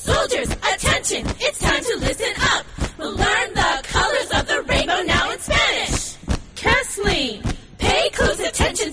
Soldiers, attention! It's time to listen up! We'll learn the colors of the rainbow now in Spanish! Kathleen, pay close attention